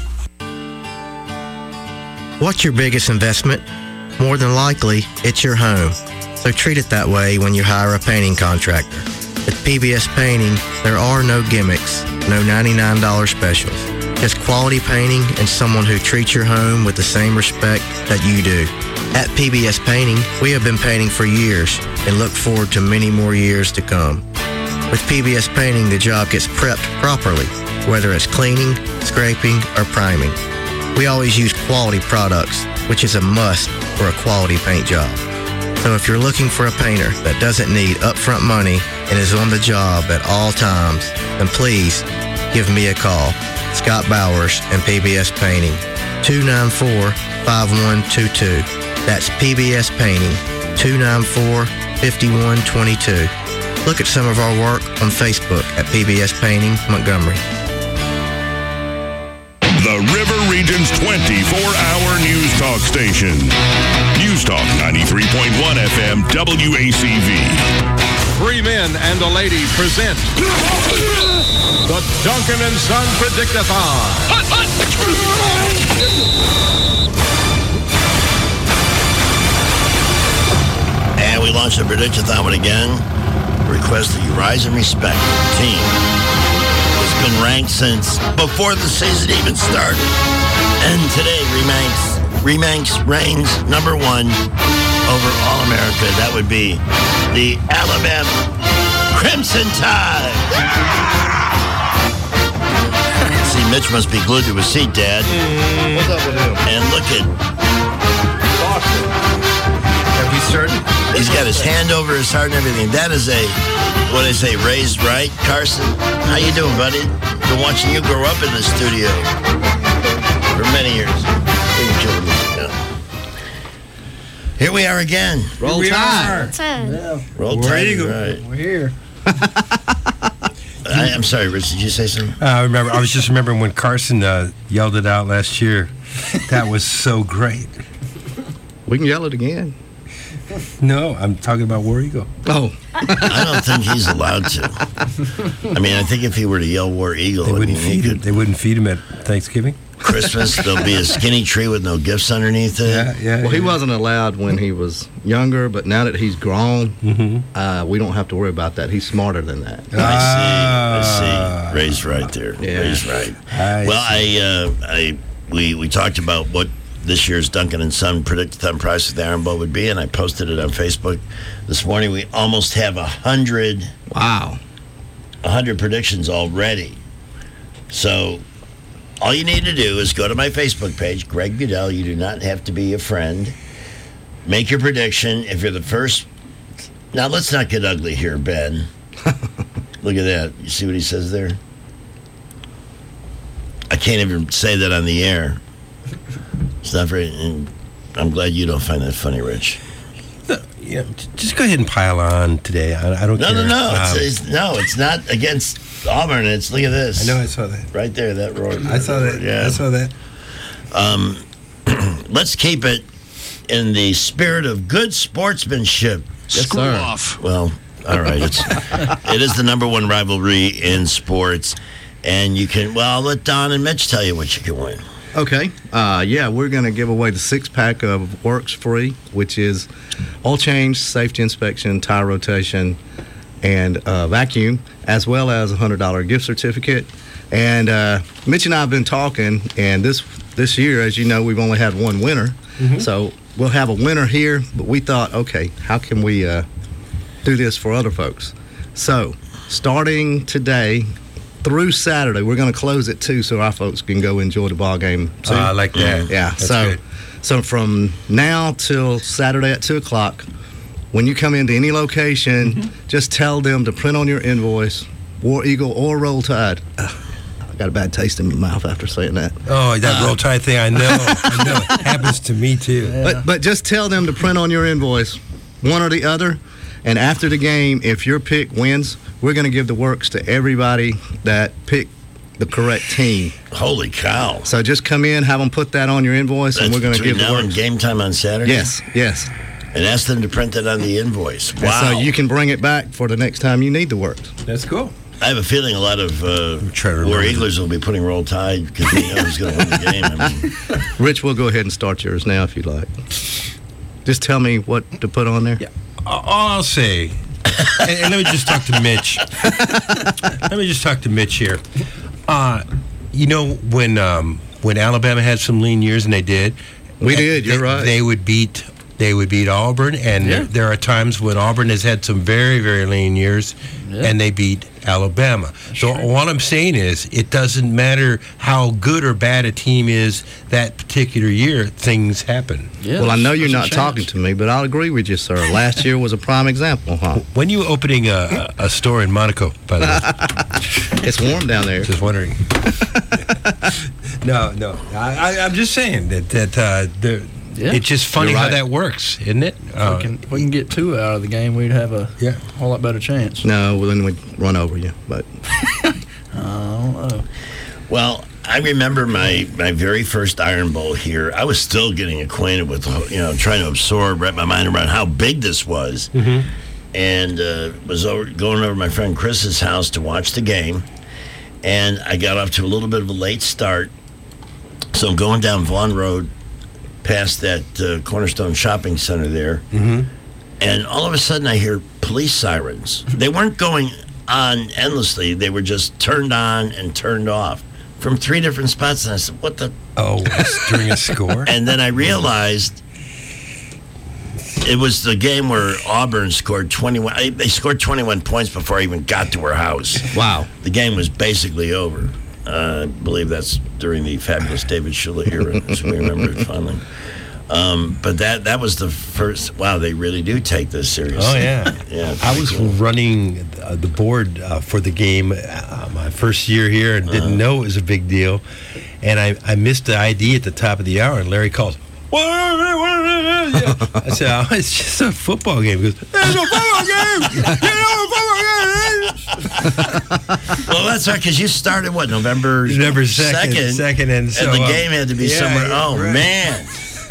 What's your biggest investment? More than likely, it's your home. So treat it that way when you hire a painting contractor. At PBS Painting, there are no gimmicks, no $99 specials. Just quality painting and someone who treats your home with the same respect that you do. At PBS Painting, we have been painting for years and look forward to many more years to come. With PBS Painting, the job gets prepped properly, whether it's cleaning, scraping, or priming. We always use quality products, which is a must for a quality paint job. So if you're looking for a painter that doesn't need upfront money and is on the job at all times, then please give me a call. Scott Bowers and PBS Painting, 294-5122. That's PBS Painting, 294-5122. Look at some of our work on Facebook at PBS Painting Montgomery. The River Region's 24-hour news talk station. News Talk 93.1 FM WACV. 3 men and a lady present the Duncan and Son Predict-a-thon. And we launched the Predict-a-thon again. Request that you rise and respect the team. It's been ranked since before the season even started. And today reigns number 1 over all America. That would be the Alabama Crimson Tide. See, Mitch must be glued to his seat, Dad. What's up with him? And look at Boston. Have we started? He's got his hand over his heart and everything. That is a, what I say, raised right. Carson, how you doing, buddy? Been watching you grow up in the studio for many years. Here we are again. Roll Tide. Roll Tide, right. We're here. I'm sorry, Rich, did you say something? I was just remembering when Carson yelled it out last year. That was so great. We can yell it again. No, I'm talking about War Eagle. Oh. I don't think he's allowed to. I mean, I think if he were to yell War Eagle, they wouldn't feed him. They wouldn't feed him at Thanksgiving. Christmas, there'll be a skinny tree with no gifts underneath it. Yeah. Well, he wasn't allowed when he was younger, but now that he's grown, we don't have to worry about that. He's smarter than that. I see. Raised right there. Yeah. Raised right. We talked about what this year's Duncan and Son Predict-a-thon prize for the Iron Bowl would be, and I posted it on Facebook this morning. We almost have 100. Wow. 100 predictions already. So all you need to do is go to my Facebook page, Greg Budell. You do not have to be a friend. Make your prediction. If you're the first. Now, let's not get ugly here, Ben. Look at that. You see what he says there? I can't even say that on the air. It's not very. And I'm glad you don't find that funny, Rich. Yeah, just go ahead and pile on today. I don't care. No. It's not against Auburn. Look at this. I know. I saw that right there. That roar. I saw that. Yeah, I saw that. Let's keep it in the spirit of good sportsmanship. Screw off. Well, all right. It is the number 1 rivalry in sports, and you can. Well, I'll let Don and Mitch tell you what you can win. Okay. We're going to give away the 6-pack of Works Free, which is oil change, safety inspection, tire rotation, and vacuum, as well as a $100 gift certificate. And Mitch and I have been talking, and this year, as you know, we've only had one winner. So we'll have a winner here, but we thought, okay, how can we do this for other folks? So starting today through Saturday, we're going to close at 2 so our folks can go enjoy the ball game. I like that. Yeah. That's so good. So from now till Saturday at 2 o'clock, when you come into any location, just tell them to print on your invoice, War Eagle or Roll Tide. got a bad taste in my mouth after saying that. Oh, that Roll Tide thing, I know. It happens to me, too. But just tell them to print on your invoice one or the other. And after the game, if your pick wins, we're going to give the works to everybody that picked the correct team. Holy cow. So just come in, have them put that on your invoice, and we're going to give the now works. and game time on Saturday? Yes. And ask them to print it on the invoice. Wow. And so you can bring it back for the next time you need the works. That's cool. I have a feeling a lot of War Eaglers will be putting Roll Tide because they know who's going to win the game. I mean, Rich, we'll go ahead and start yours now if you'd like. Just tell me what to put on there. Yeah. All I'll say, and let me just talk to Mitch. Here. You know, when Alabama had some lean years, and they did. You're right. They would beat Auburn, and there are times when Auburn has had some very, very lean years, and they beat Alabama. So what I'm saying is, it doesn't matter how good or bad a team is that particular year, things happen. Yeah, well, I know you're not talking to me, but I'll agree with you, sir. Last year was a prime example, huh? When you opening a store in Monaco, by the way? It's warm down there. Just wondering. No. I'm just saying that it's just funny how that works, isn't it? We can get 2 out of the game, we'd have a whole lot better chance. No, well, then we'd run over you. But I don't know. Well, I remember my very first Iron Bowl here. I was still getting acquainted with, trying to absorb, wrap my mind around how big this was. Mm-hmm. And was going over to my friend Chris's house to watch the game. And I got off to a little bit of a late start. So I'm going down Vaughan Road past that Cornerstone Shopping Center there. Mm-hmm. And all of a sudden I hear police sirens. They weren't going on endlessly. They were just turned on and turned off from 3 different spots. And I said, what the? Oh, during a score? And then I realized it was the game where Auburn scored 21. They scored 21 points before I even got to her house. Wow. The game was basically over. I believe that's during the fabulous David Shula era, as we remember it fondly. But that was the first. Wow, they really do take this seriously. Oh yeah. I was running the board for the game my first year here and didn't know it was a big deal, and I missed the ID at the top of the hour, and Larry calls. I said, oh, it's just a football game. He goes, it's a football game. Well, that's right, because you started November 2nd, and the game had to be somewhere. Man.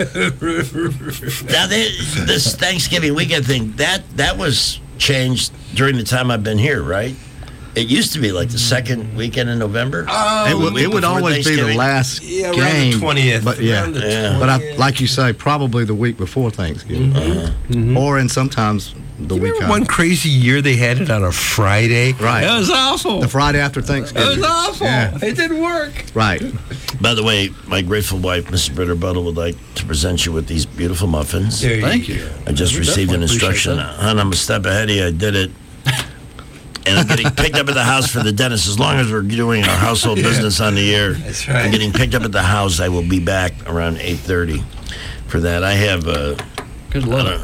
Now, this Thanksgiving weekend thing, that was changed during the time I've been here, right? It used to be like the second weekend in November. It would always be the last game. Around the 20th. But but like you say, probably the week before Thanksgiving. Mm-hmm. Or in sometimes the week after. One crazy year they had it on a Friday. Right. It was awful. The Friday after Thanksgiving. It was awful. Yeah. It didn't work. Right. By the way, my grateful wife, Mrs. Britta Buttle, would like to present you with these beautiful muffins. Thank you. I just received an instruction. Hon, I'm a step ahead of you. I did it. And I'm getting picked up at the house for the dentist. As long as we're doing our household business on the air, that's right. I'm getting picked up at the house. I will be back around 8:30 for that. I have good luck.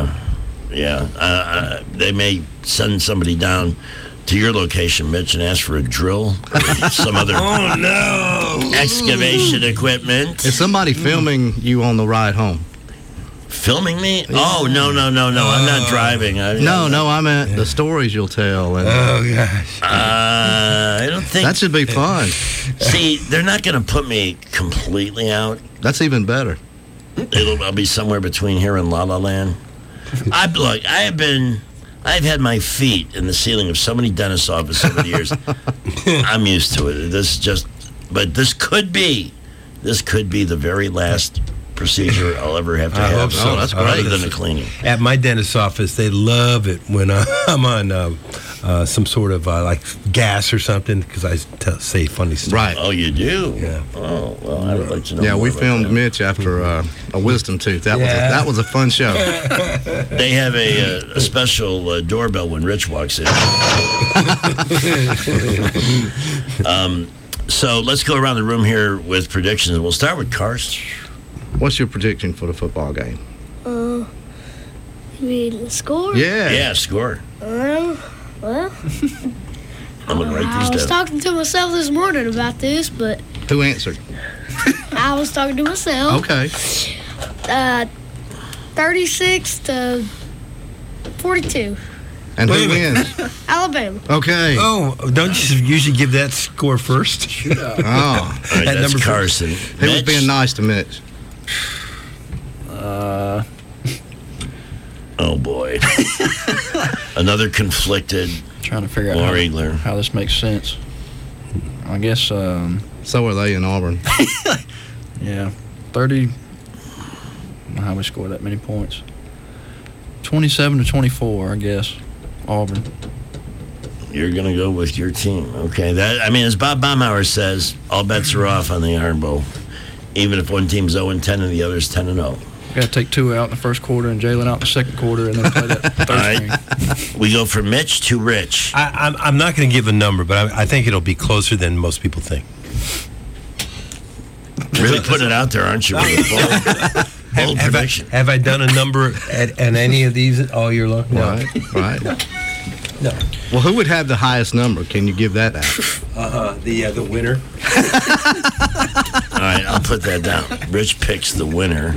They may send somebody down to your location, Mitch, and ask for a drill or some other excavation equipment. Is somebody filming you on the ride home? Filming me? Oh, no. I'm not driving. No, I meant the stories you'll tell. And, gosh. I don't think... That should be fun. See, they're not going to put me completely out. That's even better. I'll be somewhere between here and La La Land. I've had my feet in the ceiling of so many dentist offices over the years. I'm used to it. But this could be the very last procedure I'll ever have to have. Hope so. That's great. Other than a cleaning. At my dentist's office, they love it when I'm on some sort of like gas or something because I say funny stuff. Right. Oh, you do? Yeah. Oh, well, I would like to know. Yeah, more we about filmed that. Mitch after a wisdom tooth. That was a fun show. They have a special doorbell when Rich walks in. So let's go around the room here with predictions. We'll start with Karst. What's your prediction for the football game? You mean the score? Yeah. Yeah, score. Well, I'm going to write I these was down. talking to myself this morning about this, but Who answered? I was talking to myself. Okay. 36 to 42. And who wins? Alabama. Okay. Oh, don't you usually give that score first? Oh. All right, At that's number Carson. He was being nice to Mitch. Oh, boy. Another conflicted Trying to figure out War Eagler. how this makes sense. I guess, So are they in Auburn. yeah, 30. I don't know how we scored that many points. 27 to 24, I guess. Auburn. You're going to go with your team. Okay. As Bob Baumhauer says, all bets are off on the Iron Bowl. Even if one team's 0-10 and the other's 10-0. Got to take 2 out in the first quarter and Jalen out in the second quarter and then play that third All right. We go from Mitch to Rich. I'm not going to give a number, but I think it'll be closer than most people think. Really putting it out there, aren't you? With a bold prediction. Have I done a number at any of these all year long? No. Right. No. Well, who would have the highest number? Can you give that out? The winner. All right, I'll put that down. Rich picks the winner.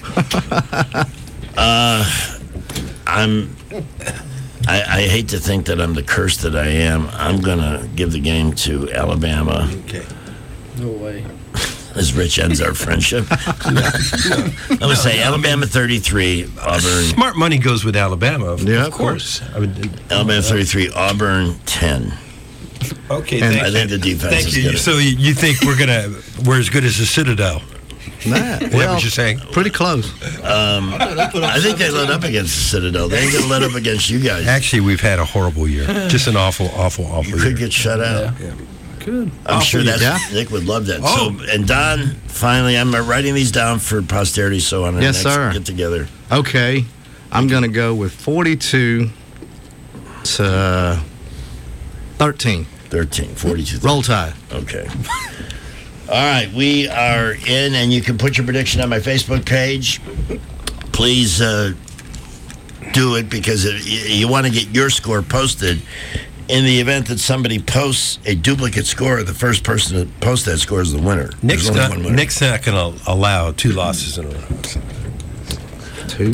I hate to think that I'm the curse that I am. I'm gonna give the game to Alabama. Okay. No way. As Rich ends our friendship. I'm gonna say Alabama 33, Auburn. Smart money goes with Alabama. Yeah, of course. Alabama 33, Auburn 10. Okay, And thank I think the defense Thank is you. gonna. So you think we're as good as the Citadel? Nah, Is that what you're saying? Pretty close. I think they let up against the Citadel. They ain't gonna let up against you guys. Actually, we've had a horrible year. Just an awful You year. could get shut out. Yeah. Good. I'm sure year, that's yeah. Nick would love that. Oh. So, and Don, finally, I'm writing these down for posterity. So on our Yes, next sir. get together, Okay. I'm going to go with 42 to 13. 42. Roll Tide. Okay. All right, we are in, and you can put your prediction on my Facebook page. Please do it because you want to get your score posted. In the event that somebody posts a duplicate score, the first person to post that score is the winner. Nick's There's only not, one winner. Nick's not going to allow 2 losses in a row. 2?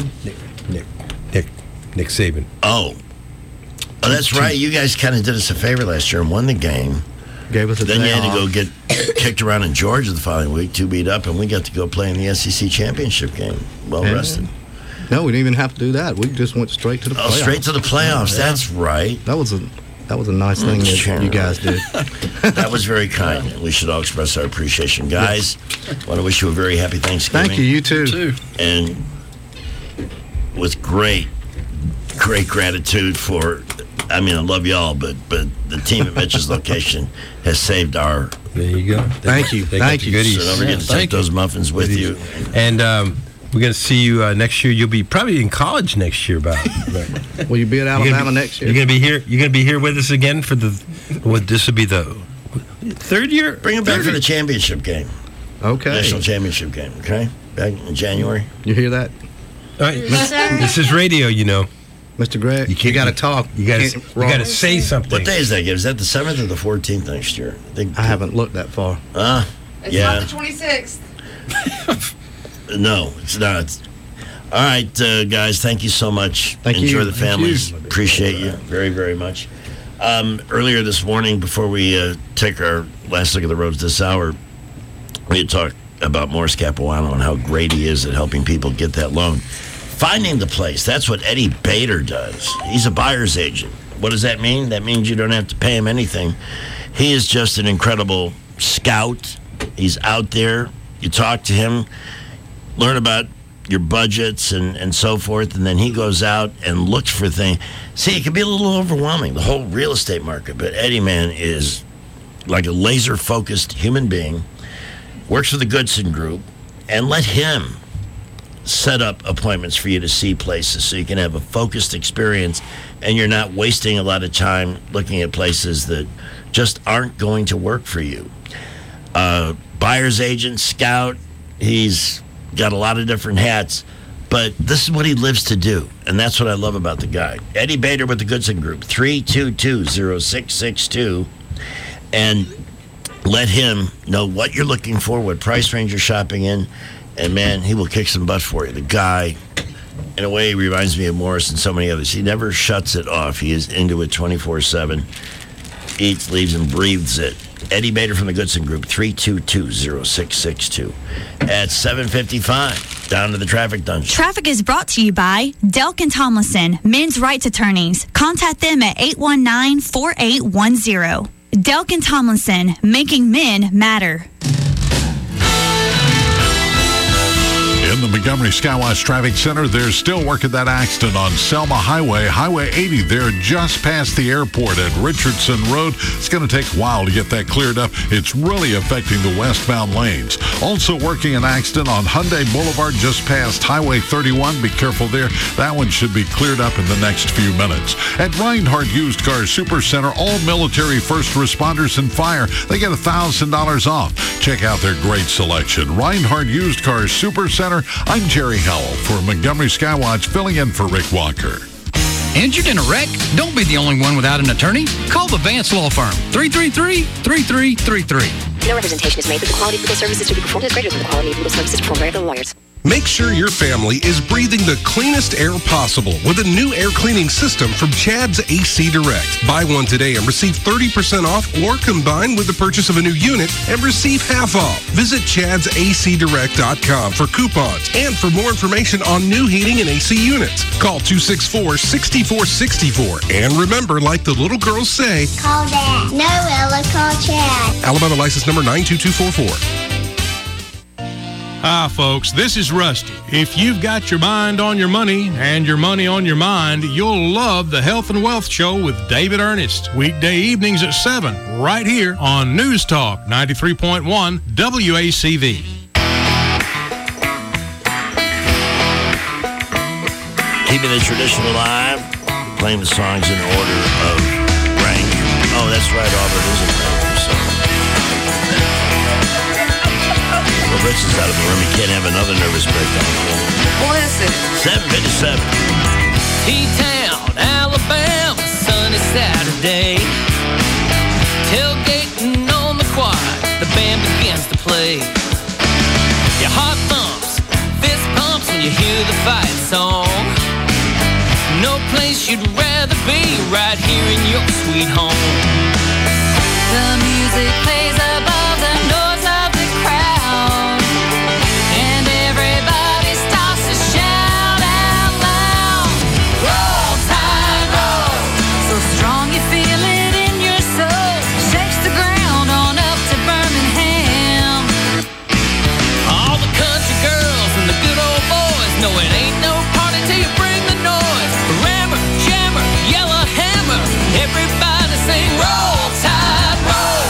Nick Saban. Oh, that's right. You guys kind of did us a favor last year and won the game. Gave us a Then day you had to off. go get kicked around in Georgia the following week, 2 beat up, and we got to go play in the SEC championship game. Well Yeah. rested. No, we didn't even have to do that. We just went straight to the playoffs. Oh, straight to the playoffs. Yeah. That's right. That was a nice thing that you guys did. That was very kind. We should all express our appreciation. Guys, I want to wish you a very happy Thanksgiving. Thank you. You too. And with great gratitude for, I love y'all, but the team at Mitch's location has saved our... There you go. Thank you. Thank you. So don't forget to take those muffins with you. And we're going to see you next year. You'll be probably in college next year. Will you be at Alabama next year? You're going to be here. You're going to be here with us again for the. This will be the 3rd year. Bring him back for the championship game. Okay. National championship game, okay? Back in January. You hear that? All right. This is radio, you know. Mr. Greg, you got to talk. You got to say something. What day is that? Is that the 7th or the 14th next year? I haven't looked that far. It's yeah. not the 26th. No, it's not. All right, guys, thank you so much. Thank Enjoy you. the families. Appreciate you very, very much. Earlier this morning, before we take our last look at the roads this hour, we had talked about Morris Capuano and how great he is at helping people get that loan. Finding the place, that's what Eddie Bader does. He's a buyer's agent. What does that mean? That means you don't have to pay him anything. He is just an incredible scout. He's out there. You talk to him, learn about your budgets and so forth, and then he goes out and looks for things. See, it can be a little overwhelming, the whole real estate market, but Eddie, man, is like a laser-focused human being, works for the Goodson Group, and let him set up appointments for you to see places so you can have a focused experience and you're not wasting a lot of time looking at places that just aren't going to work for you. Buyer's agent, scout, he's got a lot of different hats, But this is what he lives to do, and that's what I love about the guy. Eddie Bader with the Goodson Group, 322-0662, and let him know what you're looking for, what price range you're shopping in, and, man, he will kick some butt for you. The guy, in a way, reminds me of Morris and so many others. He never shuts it off. He is into it 24/7, eats, leaves, and breathes it. Eddie Bader from the Goodson Group, 322-0662. At 7:55, down to the traffic dungeon. Traffic is brought to you by Delk and Tomlinson, men's rights attorneys. Contact them at 819-4810. Delk and Tomlinson, making men matter. In the Montgomery Skywatch Traffic Center, they're still working that accident on Selma Highway. Highway 80 there just past the airport at Richardson Road. It's going to take a while to get that cleared up. It's really affecting the westbound lanes. Also working an accident on Hyundai Boulevard just past Highway 31. Be careful there. That one should be cleared up in the next few minutes. At Reinhardt Used Car Super Center, all military first responders and fire, they get $1,000 off. Check out their great selection. Reinhardt Used Car Super Center. I'm Jerry Howell for Montgomery Skywatch, filling in for Rick Walker. Injured in a wreck? Don't be the only one without an attorney. Call the Vance Law Firm, 333-3333. No representation is made that the quality of legal services to be performed is greater than the quality of legal services performed by other lawyers. Make sure your family is breathing the cleanest air possible with a new air cleaning system from Chad's AC Direct. Buy one today and receive 30% off, or combine with the purchase of a new unit and receive half off. Visit chadsacdirect.com for coupons and for more information on new heating and AC units. Call 264-6464. And remember, like the little girls say, call Dad. No, Ella, call Chad. Alabama license number 92244. Hi, folks. This is Rusty. If you've got your mind on your money and your money on your mind, you'll love the Health and Wealth Show with David Ernest. Weekday evenings at 7, right here on News Talk 93.1 WACV. Keeping the tradition alive, playing the songs in order of rank. Oh, that's right, Auburn is in rank. Well, Rich is out of the room. He can't have another nervous breakdown. Well, listen. 7:57. T-Town, Alabama, sunny Saturday. Tailgating on the quad, the band begins to play. Your heart thumps, fist pumps when you hear the fight song. No place you'd rather be, right here in your sweet home. The music plays above the noise of the crowd, and everybody starts to shout out loud. Roll, Tide, roll. So strong you feel it in your soul. Shakes the ground on up to Birmingham. All the country girls and the good old boys know it ain't no party till you bring the noise. Rammer, jammer, yellow hammer, everybody sing roll, Tide, roll.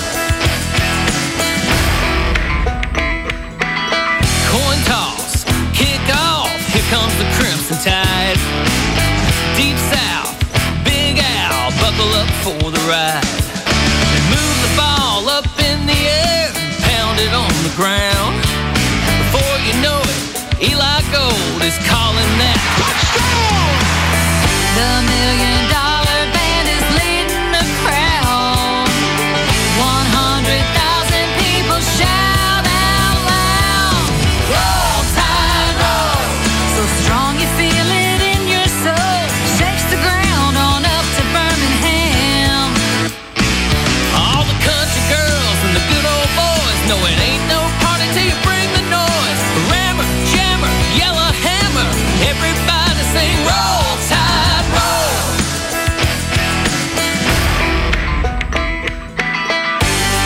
Coin toss, kick off, here comes the Crimson Tide. Deep South, Big Al, buckle up for the ride. Move the ball up in the air, pound it on the ground. Before you know it, Eli Gold is calling that.